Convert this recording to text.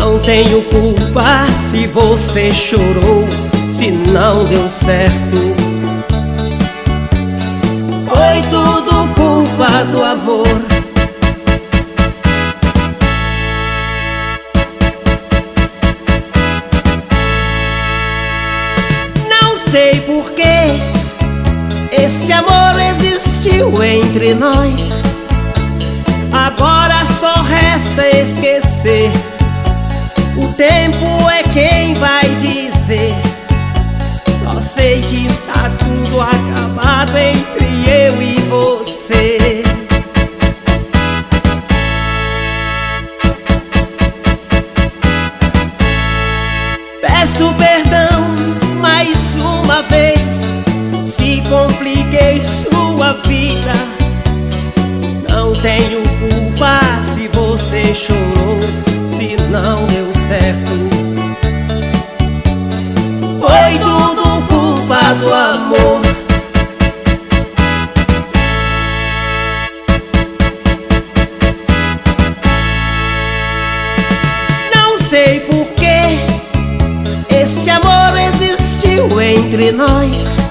Não tenho culpa se você chorou, se não deu certo. Foi tudo culpa do amor. Não sei por que esse amor existiu entre nós. Agora só resta esquecer. O tempo é quem vai dizer. Só sei que está tudo acabado entre eu e você. Peço perdão mais uma vez se compliquei sua vida. Não tenho culpa se você chorou, se não deu certo. Foi tudo culpa do amor. Não sei por que esse amor existiu entre nós.